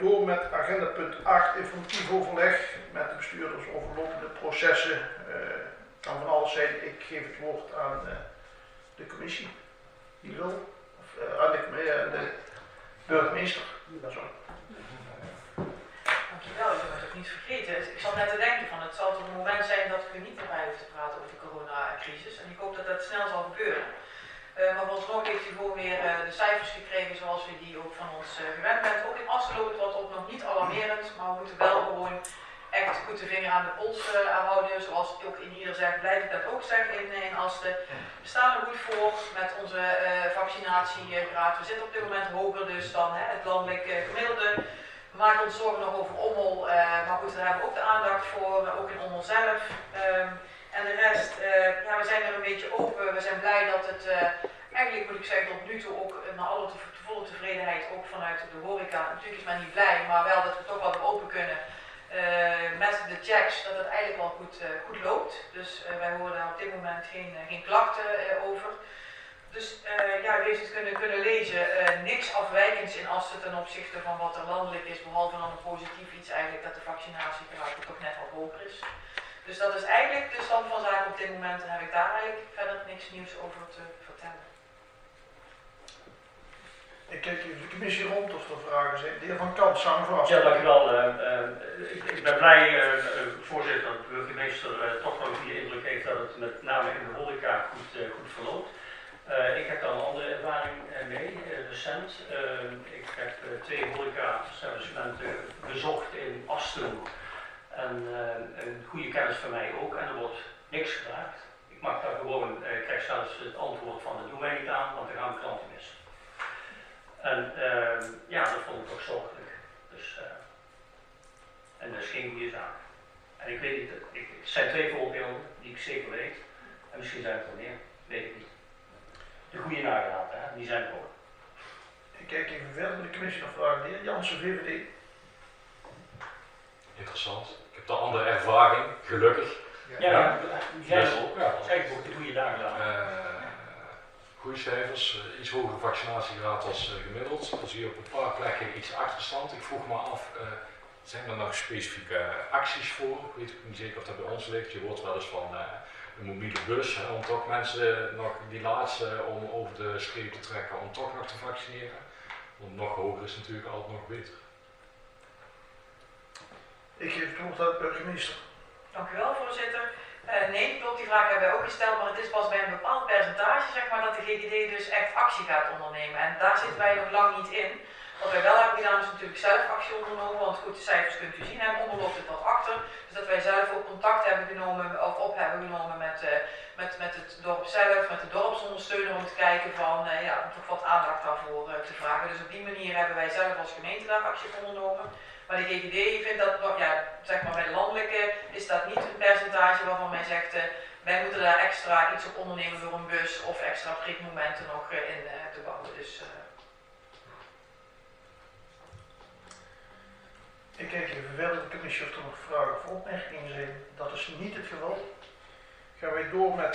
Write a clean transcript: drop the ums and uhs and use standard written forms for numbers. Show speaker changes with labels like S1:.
S1: door met agenda punt 8, informatief overleg met de bestuurders over lopende processen. Kan van alles zijn. Ik geef het woord aan de commissie. Wie wil? Of aan de burgemeester. Sorry.
S2: Dankjewel, ik moet het ook niet vergeten. Ik zat net te denken van het zal toch een moment zijn dat we niet erbij hoeven te praten over de coronacrisis. En ik hoop dat dat snel zal gebeuren. Maar vooralsnog heeft u gewoon weer de cijfers gekregen zoals u die ook van ons gewend bent. Ook in Asten loopt het wat op, nog niet alarmerend, maar we moeten wel gewoon echt goed de vinger aan de pols houden. Zoals ook in ieder zegt, blijf ik dat ook zeggen in Asten. We staan er goed voor met onze vaccinatiegraad. We zitten op dit moment hoger dus dan het landelijk gemiddelde. We maken ons zorgen nog over Ommel, maar goed, daar hebben we ook de aandacht voor, ook in Ommel zelf. En de rest, ja, we zijn er een beetje open. We zijn blij dat het, eigenlijk moet ik zeggen, tot nu toe ook naar alle volle tevredenheid, ook vanuit de horeca. Natuurlijk is men niet blij, maar wel dat we toch wel weer open kunnen met de checks, dat het eigenlijk wel goed loopt. Dus wij horen daar op dit moment geen klachten over. Dus ja, u heeft het kunnen lezen, niks afwijkends in Asten ten opzichte van wat er landelijk is, behalve dan een positief iets eigenlijk, dat de vaccinatiegraad toch net wat hoger is. Dus dat is eigenlijk de stand van zaken op dit moment en heb ik daar eigenlijk verder niks nieuws over te vertellen.
S1: Ik kijk even de commissie rond of er vragen zijn. De heer Van Kant, samenvatten.
S3: Ja, dankjewel. Ik ben blij, voorzitter, dat de burgemeester toch nog de indruk heeft dat het met name in de horeca goed verloopt. Ik heb daar een andere ervaring mee, recent. Ik heb 2 horeca-establishmenten bezocht in Asten. En een goede kennis van mij ook. En er wordt niks gevraagd. Ik mag daar gewoon, ik krijg zelfs het antwoord van dat doen wij niet aan, want er gaan klanten mis. En ja, dat vond ik toch zorgelijk. Dus, en dat is geen goede zaak. En ik weet niet, het zijn 2 voorbeelden die ik zeker weet. En misschien zijn het er meer, weet ik niet. De goede nagelaten, die zijn er ook.
S1: Ik kijk even verder met de commissie nog vragen. De heer Jansen, VVD.
S4: Interessant. Ik heb de andere ervaring, gelukkig.
S3: Ja, die zijn er ook.
S4: Ja.
S3: Kijk ook de goede nagelaten.
S4: Goede cijfers, iets hogere vaccinatiegraad als gemiddeld. Dan zie je op een paar plekken iets achterstand. Ik vroeg me af, zijn er nog specifieke acties voor? Ik weet niet zeker of dat bij ons ligt. Je hoort wel eens van een mobiele bus, om toch mensen nog die laatste om over de streep te trekken om toch nog te vaccineren. Want nog hoger is natuurlijk altijd nog beter.
S1: Ik geef het woord aan de burgemeester.
S2: Dank u wel, voorzitter. Nee, klopt, die vraag hebben wij ook gesteld, maar het is pas bij een bepaald percentage zeg maar, dat de GGD dus echt actie gaat ondernemen. En daar zitten wij nog lang niet in. Wat wij wel hebben gedaan is natuurlijk zelf actie ondernomen, want goed, de cijfers kunt u zien, en onder loopt het wat achter. Dus dat wij zelf ook contact hebben genomen, of op hebben genomen met het dorp zelf, met de dorpsondersteuner om te kijken van, ja, om toch wat aandacht daarvoor te vragen. Dus op die manier hebben wij zelf als gemeente daar actie op ondernomen. Maar de GGD vindt dat, ja, zeg maar bij de landelijke is dat niet een percentage waarvan men zegt, wij moeten daar extra iets op ondernemen door een bus of extra prikmomenten nog in te bouwen. Dus,
S1: Ik kijk even verder de commissie of er nog vragen of opmerkingen zijn. Dat is niet het geval. Gaan wij door met